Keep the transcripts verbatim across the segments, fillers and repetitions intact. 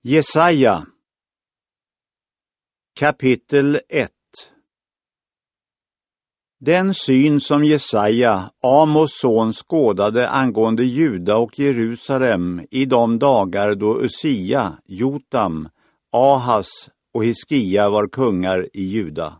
Jesaja kapitel ett. Den syn som Jesaja, Amos son, skådade angående Juda och Jerusalem i de dagar då Usia, Jotam, Ahas och Hiskia var kungar i Juda.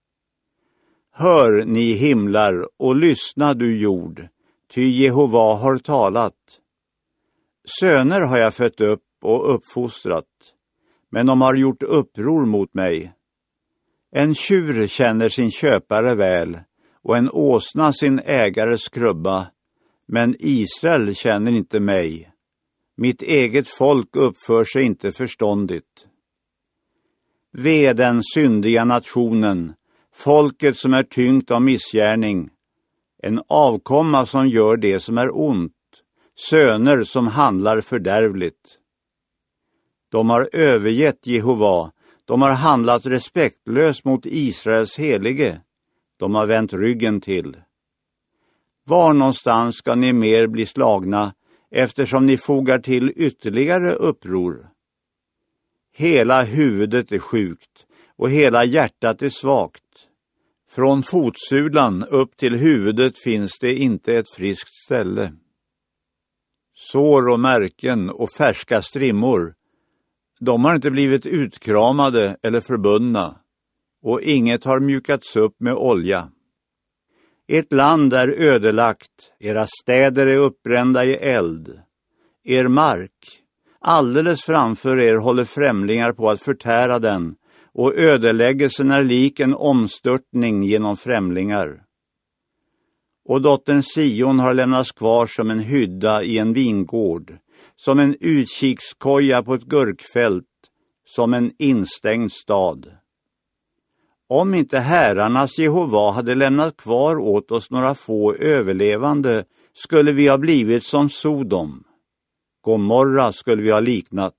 Hör, ni himlar, och lyssna, du jord, ty Jehova har talat. Söner har jag fött upp och uppfostrat, men de har gjort uppror mot mig. En tjur känner sin köpare väl, och en åsna sin ägares krubba, men Israel känner inte mig. Mitt eget folk uppför sig inte förståndigt. Ve den syndiga nationen, folket som är tyngt av missgärning, en avkomma som gör det som är ont, söner som handlar fördärvligt. De har övergett Jehova, de har handlat respektlöst mot Israels helige, de har vänt ryggen till. Var någonstans ska ni mer bli slagna, eftersom ni fogar till ytterligare uppror? Hela huvudet är sjukt, och hela hjärtat är svagt. Från fotsulan upp till huvudet finns det inte ett friskt ställe. Sår och märken och färska strimmor, de har inte blivit utkramade eller förbundna, och inget har mjukats upp med olja. Ert land är ödelagt, era städer är uppbrända i eld. Er mark, alldeles framför er, håller främlingar på att förtära den, och ödeläggelsen är lik en omstörtning genom främlingar. Och dottern Sion har lämnats kvar som en hydda i en vingård, som en utkikskoja på ett gurkfält, som en instängd stad. Om inte herrarnas Jehova hade lämnat kvar åt oss några få överlevande, skulle vi ha blivit som Sodom. Gomorra skulle vi ha liknat.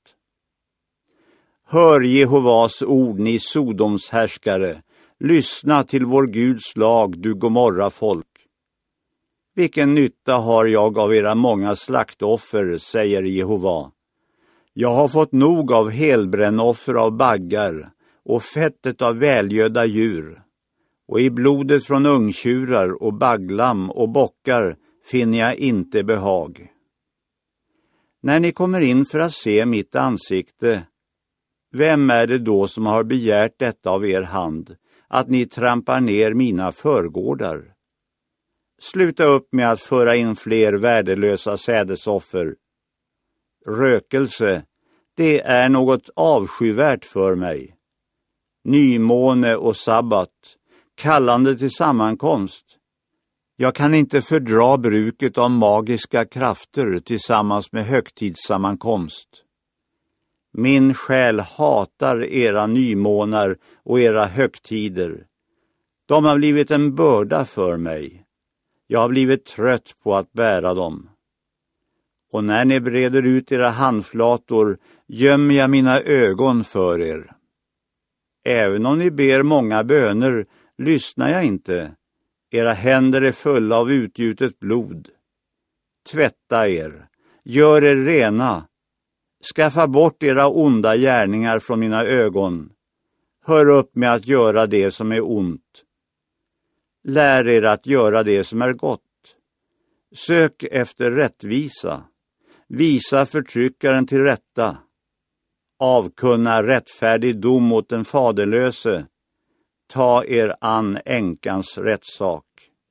Hör Jehovas ord, ni Sodoms härskare. Lyssna till vår Guds lag, du Gomorra folk. Vilken nytta har jag av era många slaktoffer, säger Jehova. Jag har fått nog av helbrännoffer av baggar och fettet av välgödda djur. Och i blodet från ungtjurar och bagglam och bockar finner jag inte behag. När ni kommer in för att se mitt ansikte, vem är det då som har begärt detta av er hand, att ni trampar ner mina förgårdar? Sluta upp med att föra in fler värdelösa sädesoffer. Rökelse, det är något avskyvärt för mig. Nymåne och sabbat, kallande till sammankomst. Jag kan inte fördra bruket av magiska krafter tillsammans med högtidssammankomst. Min själ hatar era nymånar och era högtider. De har blivit en börda för mig. Jag har blivit trött på att bära dem. Och när ni breder ut era handflator gömmer jag mina ögon för er. Även om ni ber många böner lyssnar jag inte. Era händer är fulla av utgjutet blod. Tvätta er, gör er rena. Skaffa bort era onda gärningar från mina ögon. Hör upp med att göra det som är ont. Lär er att göra det som är gott. Sök efter rättvisa. Visa förtryckaren till rätta. Avkunna rättfärdig dom mot den faderlöse. Ta er an änkans rättssak.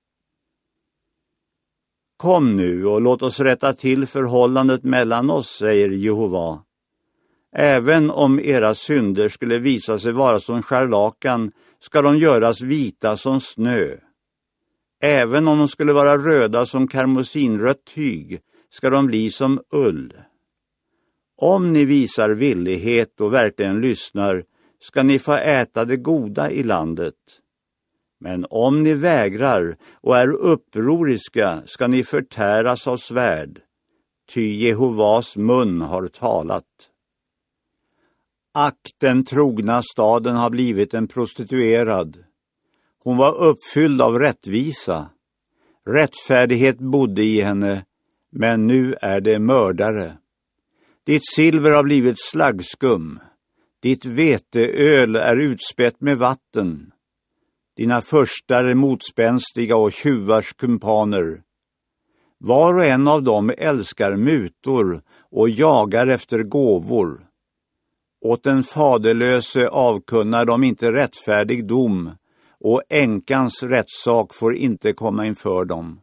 Kom nu och låt oss rätta till förhållandet mellan oss, säger Jehova. Även om era synder skulle visa sig vara som scharlakan, ska de göras vita som snö. Även om de skulle vara röda som karmosinrött tyg, ska de bli som ull. Om ni visar villighet och verkligen lyssnar, ska ni få äta det goda i landet. Men om ni vägrar och är upproriska, ska ni förtäras av svärd, ty Jehovas mun har talat. Ack, den trogna staden har blivit en prostituerad. Hon var uppfylld av rättvisa. Rättfärdighet bodde i henne, men nu är det mördare. Ditt silver har blivit slaggskum. Ditt veteöl är utspätt med vatten. Dina förstar är motspänstiga och tjuvars kumpaner. Var och en av dem älskar mutor och jagar efter gåvor. Åt den faderlöse avkunnar de inte rättfärdig dom, och änkans rättssak får inte komma inför dem.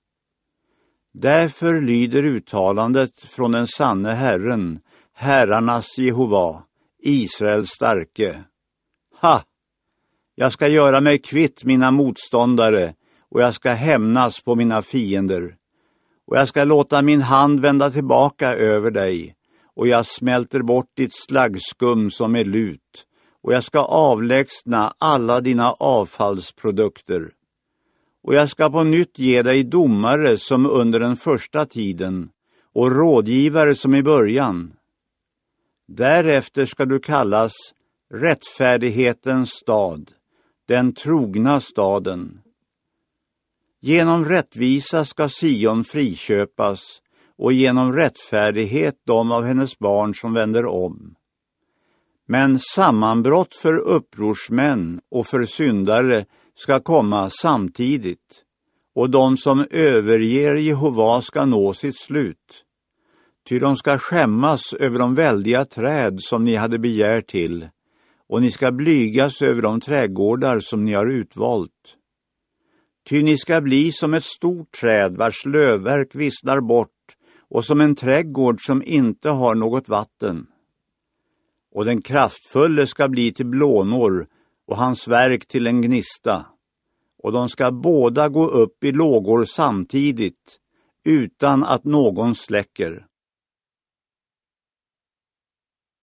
Därför lyder uttalandet från den sanne Herren, herrarnas Jehova, Israels starke. Ha! Jag ska göra mig kvitt mina motståndare, och jag ska hämnas på mina fiender. Och jag ska låta min hand vända tillbaka över dig, och jag smälter bort ditt slaggskum som är lut, och jag ska avlägsna alla dina avfallsprodukter. Och jag ska på nytt ge dig domare som under den första tiden, och rådgivare som i början. Därefter ska du kallas rättfärdighetens stad, den trogna staden. Genom rättvisa ska Sion friköpas, och genom rättfärdighet de av hennes barn som vänder om. Men sammanbrott för upprorsmän och för syndare ska komma samtidigt, och de som överger Jehova ska nå sitt slut. Ty de ska skämmas över de väldiga träd som ni hade begärt till, och ni ska blygas över de trädgårdar som ni har utvalt. Ty ni ska bli som ett stort träd vars lövverk vissnar bort, och som en trädgård som inte har något vatten. Och den kraftfulle ska bli till blånor, och hans verk till en gnista. Och de ska båda gå upp i lågor samtidigt, utan att någon släcker.